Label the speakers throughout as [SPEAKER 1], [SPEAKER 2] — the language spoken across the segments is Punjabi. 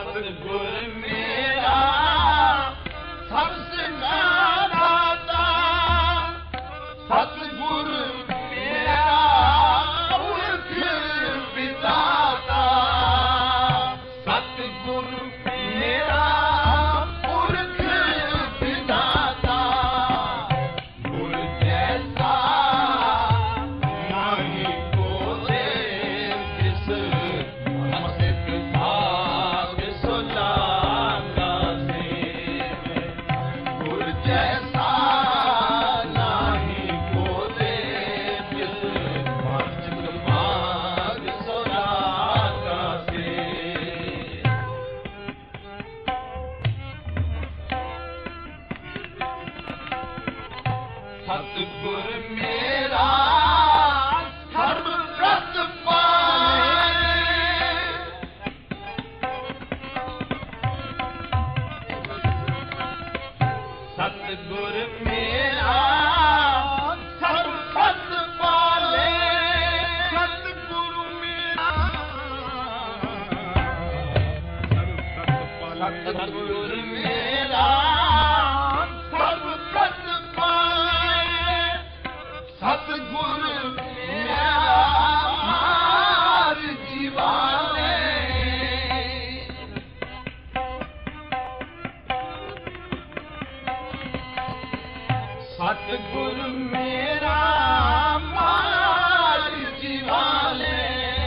[SPEAKER 1] ਸਤਿਗੁਰ ਮੇਰਾ ਸਭ ਸਿੰਘਾਂ ਦਾਤਾ, ਸਤਿਗੁਰ ਮੇਰਾ ਪੁਰਖ ਵਿਦਾਤਾ, ਸਤਿਗੁਰ ਮੇਰਾ ਪੁਰਖ ਵਿਦਾਤਾ, ਗੁਰ ਜੈਸਾ ਨਾਹੀ ਕੋਇ, ਜਿਸ ਮਸਤਿ ਭਾਗ ਸੁਲਾਗਾ ਸੇਵ, ਗੁਰ ਜੈਸਾ ਨਾਹੀ ਕੋਇ, ਜਿਸ ਮਸਤਿ ਭਾਗ ਸੁਲਾਗਾ ਸੇਵ। ਸਤਿਗੁਰ ਮੇਰਾ ਸਰਬ ਰਸ ਪਾਏ, ਸਤਿਗੁਰ ਮੇਰਾ ਸਰਬ ਰਸ ਪਾਲੇ, ਸਤਿਗੁਰ ਮੇਰਾ ਸਤਿਗੁਰ ਮੇਰਾ ਸਰਬ ਰਸ ਪਾਏ, ਸਤਿਗੁਰ ਮੇਰਾ ਮਾਰ ਜੀਵਾਨੇ, ਸਤਿਗੁਰ ਮੇਰਾ ਮਾਰ ਜੀਵਾਨੇ,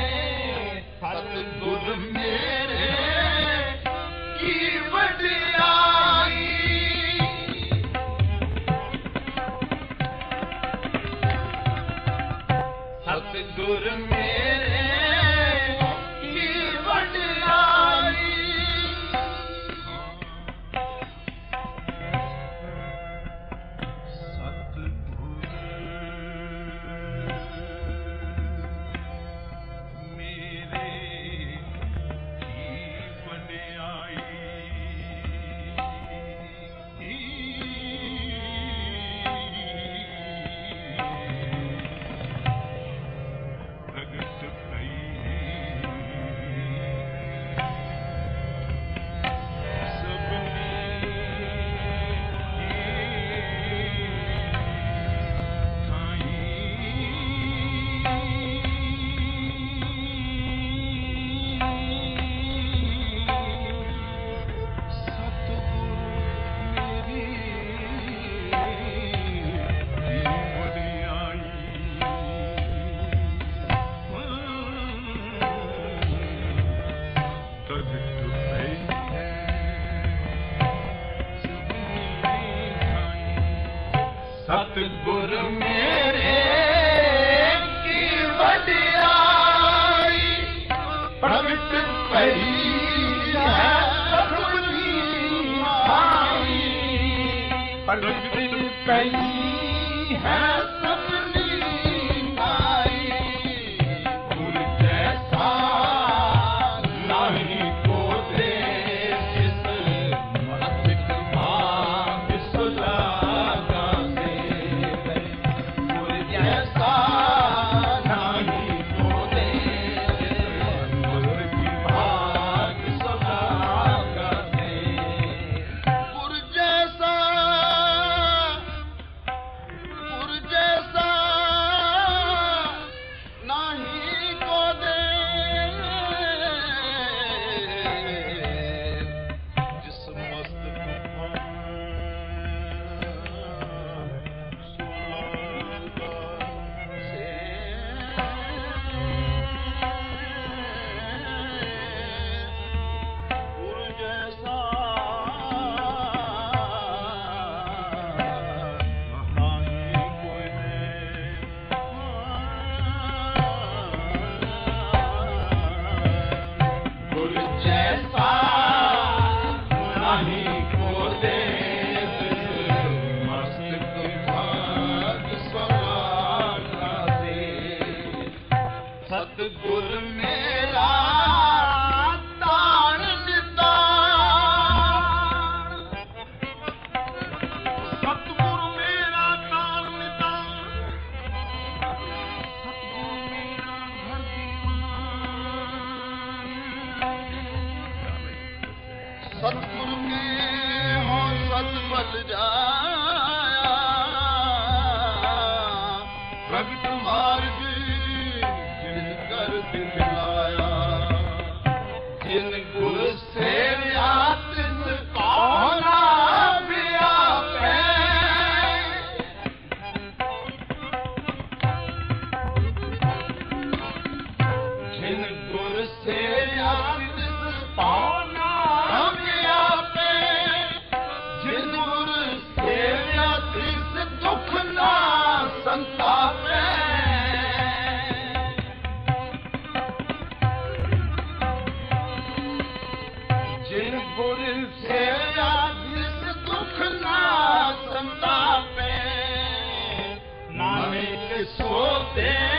[SPEAKER 1] ਸਤਿਗੁਰ ਮੇਰੇ ਕੀ ਵਡਿਆਈ, ਸਤਿਗੁਰ ਮੇਰੇ ਕੀ ਵਡਿਆਈ। ਸਤਿਗੁਰ ਮੇਰੇ ਕੀ ਵਡਿਆਈ, ਪ੍ਰਗਟ ਪਈ ਸਤਿਗੁਰ ਮੇਰੇ ਕੀ ਵਡਿਆਈ, ਪ੍ਰਗਟ ਪਈ ਹੈ ਸਭਨੀ ਥਾਈ, ਪ੍ਰਗਟ ਪਈ ਹੈ ਸਭਨੀ ਥਾਈ, ਗੁਰ ਜੈਸਾ ਨਾਹੀ ਕੋਇ, ਜਿਸ ਮਸਤਿ ਭਾਗ ਸੁਲਾਗਾ ਸੇਵ, ਗੁਰ ਜੈਸਾ ਨਾਹੀ ਕੋਇ, ਜਿਸ ਮਸਤਿ ਭਾਗ ਸੁਲਾਗਾ ਸੇਵ, ਗੁਰ ਜੈਸਾ ਨਾਹੀ ਕੋਇ, ਜਿਸ ਮਸਤਿ ਭਾਗ ਸੁਲਾਗਾ ਸੇਵ, ਗੁਰ ਜੈਸਾ ਨਾਹੀ ਕੋਇ, ਗੁਰ ਜੈਸਾ ਨਾਹੀ ਕੋਇ, ਜਿਸ ਮਸਤਿ ਭਾਗ ਸੁਲਾਗਾ ਸੇਵ, ਸਤਿਗੁਰ ਮੇਰਾ ਤਾਣ ਨਿਤਾਣ, ਸਤਿਗੁਰ ਮੇਰਾ ਤਾਣ ਨਿਤਾਣ, ਸਤਿਗੁਰ ਮੇਰਾ ਘਰ ਦੀਵਾਨ, सतगुरु के हो सत बल जाया प्रगट मार्ग जिन कर दिखलाया जिन गुर सेव्या तिस कौना भी आपे जिन गुर सेव्या तिस कौना भी आपे जिन गुर सेव्या तिस दुख ना संतापे जिन गुर सेव्या तिस दुख ना संतापे नानक सो दे